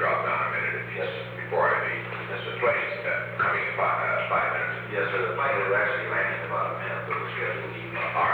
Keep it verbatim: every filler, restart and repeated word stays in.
drop down a minute if he's, before I leave. Mister Twain's uh, coming in five, uh, five minutes. Yes, sir, the plane is actually landing in about a minute, so we're scheduled to leave. All